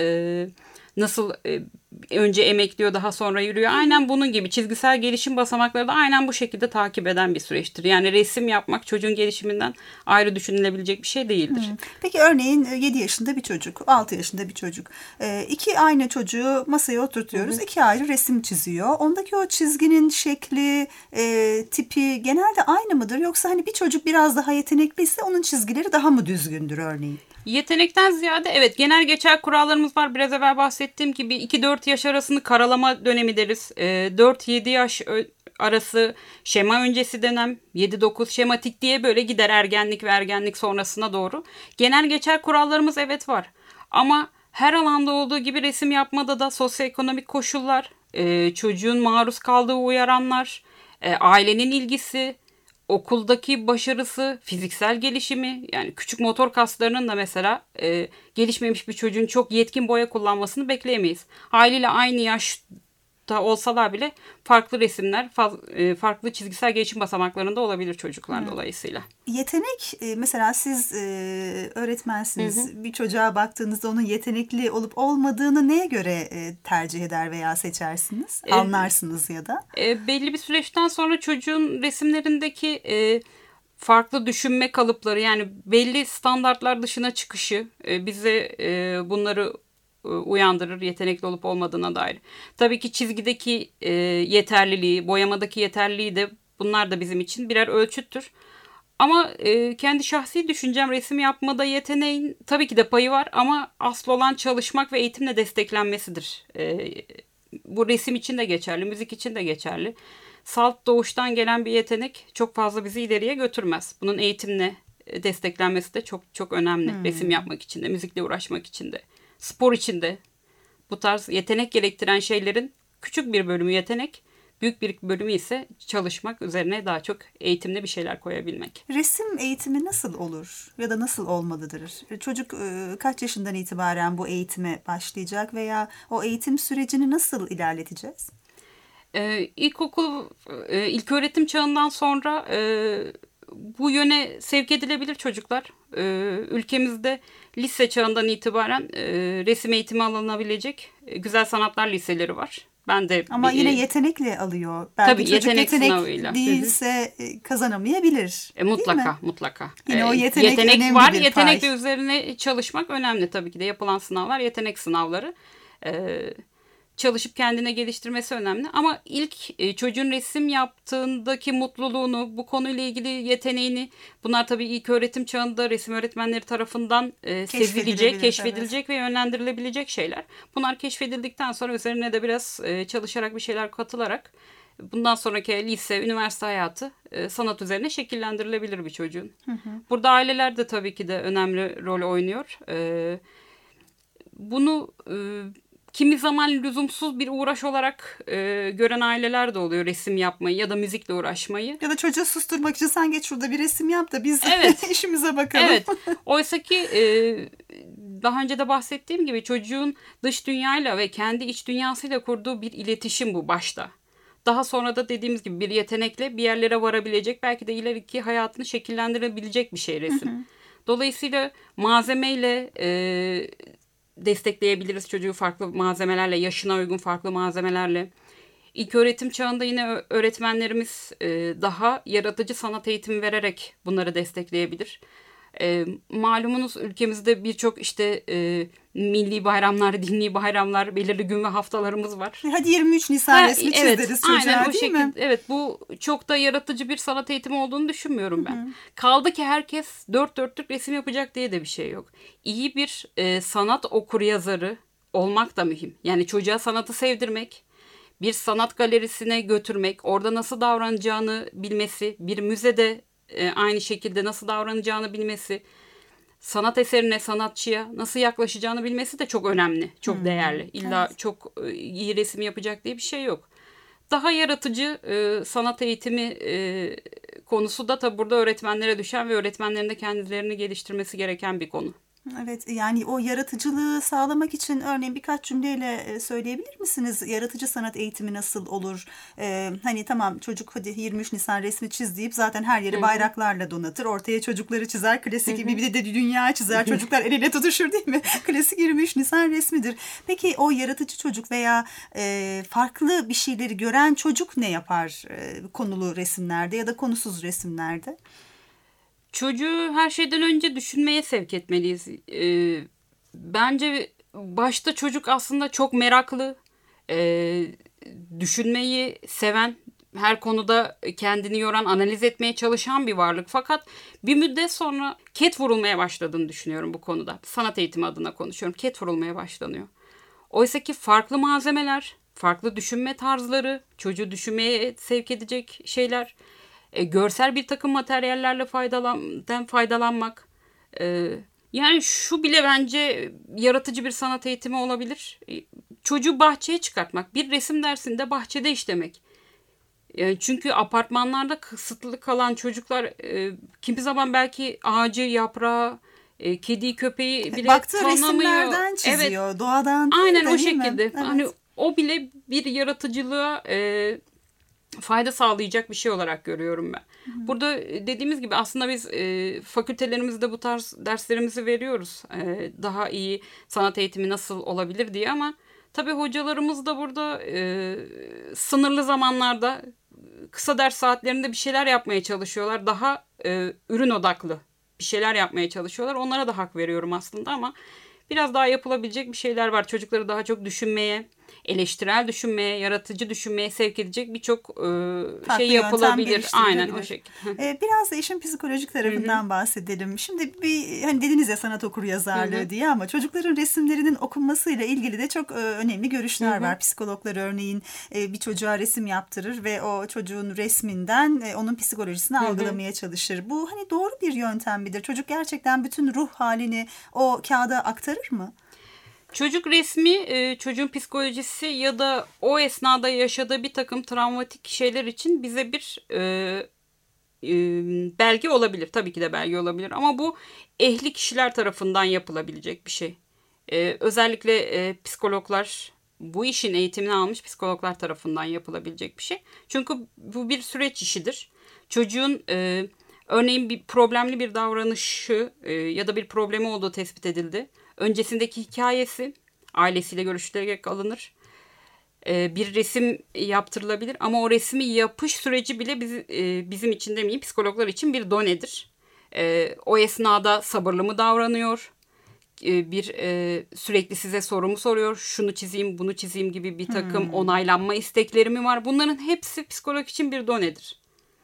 nasıl önce emekliyor daha sonra yürüyor. Aynen bunun gibi çizgisel gelişim basamakları da aynen bu şekilde takip eden bir süreçtir. Yani resim yapmak çocuğun gelişiminden ayrı düşünülebilecek bir şey değildir. Peki örneğin 7 yaşında bir çocuk, 6 yaşında bir çocuk. İki aynı çocuğu masaya oturtuyoruz. İki ayrı resim çiziyor. Ondaki o çizginin şekli, tipi genelde aynı mıdır? Yoksa hani bir çocuk biraz daha yetenekliyse onun çizgileri daha mı düzgündür örneğin? Yetenekten ziyade evet genel geçer kurallarımız var. Biraz evvel bahsettiğim gibi 2-4 yaş arasını karalama dönemi deriz. 4-7 yaş arası şema öncesi dönem, 7-9 şematik diye böyle gider ergenlik ve ergenlik sonrasına doğru. Genel geçer kurallarımız evet var. Ama her alanda olduğu gibi resim yapmada da sosyoekonomik koşullar, çocuğun maruz kaldığı uyaranlar, ailenin ilgisi, okuldaki başarısı, fiziksel gelişimi, yani küçük motor kaslarının da mesela gelişmemiş bir çocuğun çok yetkin boya kullanmasını bekleyemeyiz. Haliyle aynı yaşta olsalar bile farklı resimler, farklı çizgisel gelişim basamaklarında olabilir çocuklar dolayısıyla. Yetenek, mesela siz öğretmensiniz. Bir çocuğa baktığınızda onun yetenekli olup olmadığını neye göre tercih eder veya seçersiniz? Anlarsınız ya da? Belli bir süreçten sonra çocuğun resimlerindeki farklı düşünme kalıpları, yani belli standartlar dışına çıkışı, bize bunları uyandırır yetenekli olup olmadığına dair. Tabii ki çizgideki yeterliliği, boyamadaki yeterliliği de bunlar da bizim için birer ölçüttür. Ama kendi şahsi düşüncem resim yapmada yeteneğin tabii ki de payı var ama asıl olan çalışmak ve eğitimle desteklenmesidir. Bu resim için de geçerli, müzik için de geçerli. Salt doğuştan gelen bir yetenek çok fazla bizi ileriye götürmez. Bunun eğitimle desteklenmesi de çok çok önemli. Resim yapmak için de, müzikle uğraşmak için de, spor için de. Bu tarz yetenek gerektiren şeylerin küçük bir bölümü yetenek, büyük bir bölümü ise çalışmak, üzerine daha çok eğitimli bir şeyler koyabilmek. Resim eğitimi nasıl olur ya da nasıl olmalıdır? Çocuk kaç yaşından itibaren bu eğitime başlayacak veya o eğitim sürecini nasıl ilerleteceğiz? İlkokul, ilköğretim çağından sonra bu yöne sevk edilebilir çocuklar. Ülkemizde lise çağından itibaren resim eğitimi alınabilecek güzel sanatlar liseleri var. Ben de ama yine yetenekle alıyor. Belki tabii, çocuk yetenek yetenek sınavıyla değilse kazanamayabilir. Mutlaka. Yine o yetenek önemli var. bir Yetenek pay. üzerine çalışmak önemli tabii ki de. Yapılan sınavlar yetenek sınavları. Çalışıp kendine geliştirmesi önemli. Ama ilk çocuğun resim yaptığındaki mutluluğunu, bu konuyla ilgili yeteneğini, bunlar tabii ilk öğretim çağında resim öğretmenleri tarafından sezilecek, keşfedilecek ve yönlendirilebilecek şeyler. Bunlar keşfedildikten sonra üzerine de biraz çalışarak bir şeyler katılarak bundan sonraki lise, üniversite hayatı sanat üzerine şekillendirilebilir bir çocuğun. Burada aileler de tabii ki de önemli rol oynuyor. Bunu kimi zaman lüzumsuz bir uğraş olarak gören aileler de oluyor, resim yapmayı ya da müzikle uğraşmayı. Ya da çocuğu susturmak için sen geç şurada bir resim yap da biz işimize bakalım. Evet. Oysa ki daha önce de bahsettiğim gibi çocuğun dış dünyayla ve kendi iç dünyasıyla kurduğu bir iletişim bu başta. Daha sonra da dediğimiz gibi bir yetenekle bir yerlere varabilecek, belki de ileriki hayatını şekillendirebilecek bir şey resim. Dolayısıyla malzemeyle destekleyebiliriz çocuğu, farklı malzemelerle, yaşına uygun farklı malzemelerle. İlköğretim çağında yine öğretmenlerimiz daha yaratıcı sanat eğitimi vererek bunları destekleyebilir. Malumunuz ülkemizde birçok işte milli bayramlar, dini bayramlar, belirli gün ve haftalarımız var. Hadi 23 Nisan resmi çizeriz çocuğa, aynen o değil şekilde, mi? evet, bu çok da yaratıcı bir sanat eğitimi olduğunu düşünmüyorum ben. Kaldı ki herkes dört dörtlük resim yapacak diye de bir şey yok. İyi bir sanat okuryazarı olmak da mühim. Yani çocuğa sanatı sevdirmek, bir sanat galerisine götürmek, orada nasıl davranacağını bilmesi, bir müzede aynı şekilde nasıl davranacağını bilmesi, sanat eserine, sanatçıya nasıl yaklaşacağını bilmesi de çok önemli, çok değerli. İlla çok iyi resim yapacak diye bir şey yok. Daha yaratıcı sanat eğitimi konusu da tabii burada öğretmenlere düşen ve öğretmenlerin de kendilerini geliştirmesi gereken bir konu. Evet, yani o yaratıcılığı sağlamak için örneğin birkaç cümleyle söyleyebilir misiniz? Yaratıcı sanat eğitimi nasıl olur? Hani tamam, çocuk hadi 23 Nisan resmi çiz deyip zaten her yeri bayraklarla donatır. Ortaya çocukları çizer. Klasik gibi bir de dünya çizer. Çocuklar el ele tutuşur, değil mi? Klasik 23 Nisan resmidir. Peki o yaratıcı çocuk veya farklı bir şeyleri gören çocuk ne yapar konulu resimlerde ya da konusuz resimlerde? Çocuğu her şeyden önce düşünmeye sevk etmeliyiz. Bence başta çocuk aslında çok meraklı, düşünmeyi seven, her konuda kendini yoran, analiz etmeye çalışan bir varlık. Fakat bir müddet sonra ket vurulmaya başladığını düşünüyorum bu konuda. Sanat eğitimi adına konuşuyorum. Ket vurulmaya başlanıyor. Oysa ki farklı malzemeler, farklı düşünme tarzları, çocuğu düşünmeye sevk edecek şeyler, görsel bir takım materyallerle faydalanmak. Yani şu bile bence yaratıcı bir sanat eğitimi olabilir. Çocuğu bahçeye çıkartmak. Bir resim dersinde bahçede işlemek. Çünkü apartmanlarda kısıtlı kalan çocuklar kimi zaman belki ağacı, yaprağı, kedi, köpeği bile baktığı tanımıyor. Resimlerden çiziyor. Evet. Doğadan. Aynen o değil şekilde. Evet. Hani o bile bir yaratıcılığa fayda sağlayacak bir şey olarak görüyorum ben. Burada dediğimiz gibi aslında biz fakültelerimizde bu tarz derslerimizi veriyoruz. Daha iyi sanat eğitimi nasıl olabilir diye, ama tabii hocalarımız da burada sınırlı zamanlarda kısa ders saatlerinde bir şeyler yapmaya çalışıyorlar. Daha ürün odaklı bir şeyler yapmaya çalışıyorlar. Onlara da hak veriyorum aslında, ama biraz daha yapılabilecek bir şeyler var. Çocukları daha çok düşünmeye, eleştirel düşünmeye, yaratıcı düşünmeye sevk edecek birçok şey yapılabilir. Aynen o şekilde. Biraz da işin psikolojik tarafından bahsedelim. Şimdi hani dediniz ya sanat okur yazarlığı diye, ama çocukların resimlerinin okunmasıyla ilgili de çok önemli görüşler var. Psikologlar örneğin bir çocuğa resim yaptırır ve o çocuğun resminden onun psikolojisini algılamaya çalışır. Bu hani doğru bir yöntem midir? Çocuk gerçekten bütün ruh halini o kağıda aktarır mı? Çocuk resmi çocuğun psikolojisi ya da o esnada yaşadığı bir takım travmatik şeyler için bize bir belge olabilir. Tabii ki de belge olabilir ama bu ehli kişiler tarafından yapılabilecek bir şey. Özellikle psikologlar, bu işin eğitimini almış psikologlar tarafından yapılabilecek bir şey. Çünkü bu bir süreç işidir. Çocuğun örneğin bir problemli bir davranışı ya da bir problemi olduğu tespit edildi. Öncesindeki hikayesi ailesiyle görüşülerek alınır. Bir resim yaptırılabilir ama o resmi yapış süreci bile bizim için demeyeyim, psikologlar için bir donedir. O esnada sabırlı mı davranıyor? Sürekli size soru mu soruyor? Şunu çizeyim, bunu çizeyim gibi bir takım onaylanma istekleri mi var? Bunların hepsi psikolog için bir donedir.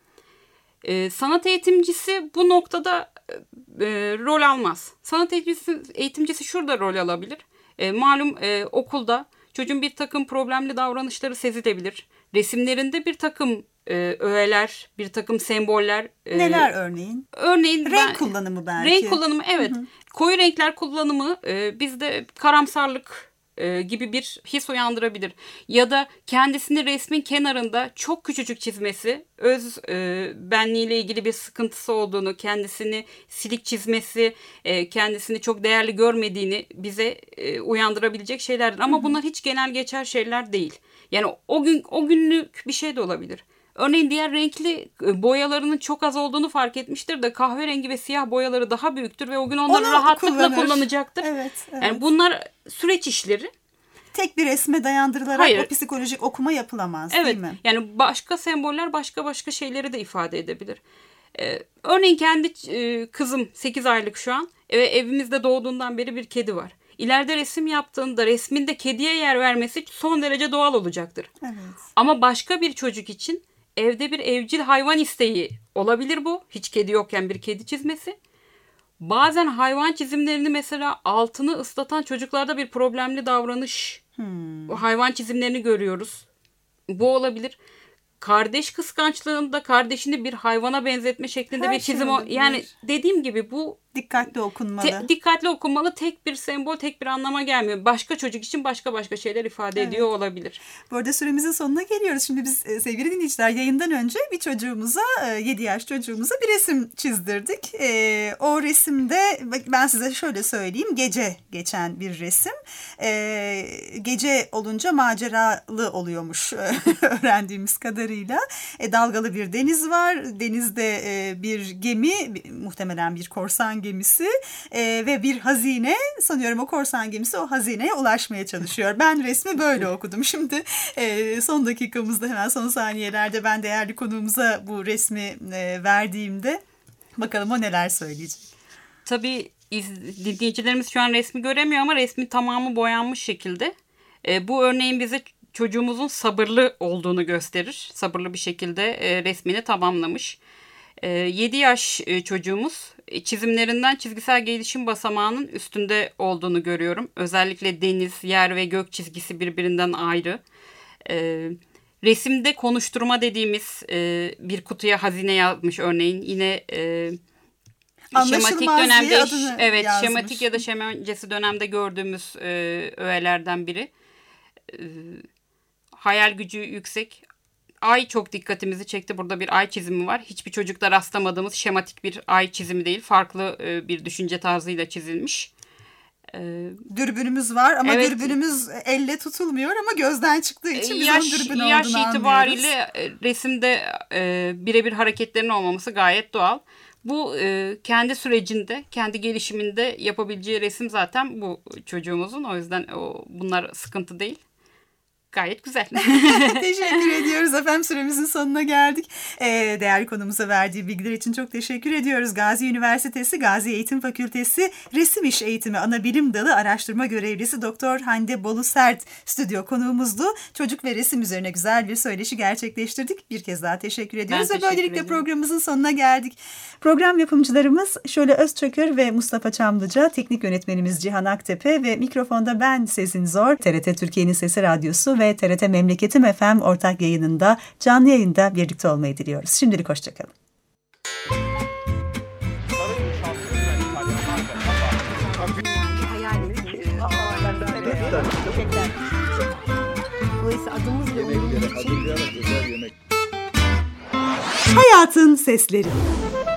Sanat eğitimcisi bu noktada rol almaz. Sanat eğitimcisi şurada rol alabilir. Malum okulda çocuğun bir takım problemli davranışları sezilebilir. Resimlerinde bir takım öğeler, bir takım semboller. Neler örneğin? Örneğin renk kullanımı belki. Renk kullanımı, evet. Koyu renkler kullanımı bizde karamsarlık gibi bir his uyandırabilir. Ya da kendisini resmin kenarında çok küçücük çizmesi, öz benliğiyle ilgili bir sıkıntısı olduğunu, kendisini silik çizmesi, kendisini çok değerli görmediğini bize uyandırabilecek şeylerdir. Ama bunlar hiç genel geçer şeyler değil. Yani o günlük bir şey de olabilir. Örneğin diğer renkli boyalarının çok az olduğunu fark etmiştir de kahverengi ve siyah boyaları daha büyüktür ve o gün onları rahatlıkla kullanacaktır. Evet. Yani bunlar süreç işleri. Tek bir resme dayandırılarak o psikolojik okuma yapılamaz, değil mi? Yani başka semboller başka şeyleri de ifade edebilir. Örneğin kendi kızım 8 aylık şu an ve evimizde doğduğundan beri bir kedi var. İleride resim yaptığında resminde kediye yer vermesi son derece doğal olacaktır. Evet. Ama başka bir çocuk için evde bir evcil hayvan isteği olabilir bu. Hiç kedi yokken bir kedi çizmesi. Bazen hayvan çizimlerini mesela altını ıslatan çocuklarda bir problemli davranış. O hayvan çizimlerini görüyoruz. Bu olabilir. Kardeş kıskançlığında kardeşini bir hayvana benzetme şeklinde bir çizim. Yani dediğim gibi bu dikkatli okunmalı. Dikkatli okunmalı. Tek bir sembol, tek bir anlama gelmiyor. Başka çocuk için başka şeyler ifade ediyor olabilir. Bu arada süremizin sonuna geliyoruz. Şimdi biz sevgili dinleyiciler yayından önce bir çocuğumuza, 7 yaş çocuğumuza bir resim çizdirdik. O resimde ben size şöyle söyleyeyim. Gece geçen bir resim. Gece olunca maceralı oluyormuş öğrendiğimiz kadarıyla. Dalgalı bir deniz var. Denizde bir gemi, muhtemelen bir korsan gemisi ve bir hazine, sanıyorum o korsan gemisi o hazineye ulaşmaya çalışıyor. Ben resmi böyle okudum. Şimdi son dakikamızda, hemen son saniyelerde ben değerli konuğumuza bu resmi verdiğimde bakalım o neler söyleyecek. Tabii dinleyicilerimiz şu an resmi göremiyor ama resmin tamamı boyanmış şekilde. Bu örneğin bize çocuğumuzun sabırlı olduğunu gösterir. Sabırlı bir şekilde resmini tamamlamış. 7 yaş çocuğumuz çizimlerinden çizgisel gelişim basamağının üstünde olduğunu görüyorum. Özellikle deniz, yer ve gök çizgisi birbirinden ayrı. Resimde konuşturma dediğimiz bir kutuya hazine yazmış örneğin. Yine şematik dönemde, evet, şematik ya da şema öncesi dönemde gördüğümüz öğelerden biri. Hayal gücü yüksek. Ay çok dikkatimizi çekti. Burada bir ay çizimi var. Hiçbir çocukta rastlamadığımız şematik bir ay çizimi değil. Farklı bir düşünce tarzıyla çizilmiş. Dürbünümüz var ama dürbünümüz elle tutulmuyor ama gözden çıktığı için biz onun dürbün olduğunu anlıyoruz. Yaş itibariyle resimde birebir hareketlerin olmaması gayet doğal. Bu kendi sürecinde, kendi gelişiminde yapabileceği resim zaten bu çocuğumuzun. O yüzden bunlar sıkıntı değil. gayet güzel. Teşekkür ediyoruz efendim, süremizin sonuna geldik. Değerli konumuza verdiği bilgiler için çok teşekkür ediyoruz. Gazi Üniversitesi Gazi Eğitim Fakültesi Resim İş Eğitimi Anabilim Dalı Araştırma Görevlisi Doktor Hande Bolusert stüdyo konuğumuzdu. Çocuk ve resim üzerine güzel bir söyleşi gerçekleştirdik. Bir kez daha teşekkür ediyoruz ve böylelikle programımızın sonuna geldik. Program yapımcılarımız Şule Özçakır ve Mustafa Çamlıca, teknik yönetmenimiz Cihan Aktepe ve mikrofonda ben Sezin Zor. TRT Türkiye'nin Sesi Radyosu ve TRT Memleketim FM ortak yayınında, canlı yayında birlikte olmayı diliyoruz. Şimdilik hoşçakalın. Hayatın Sesleri.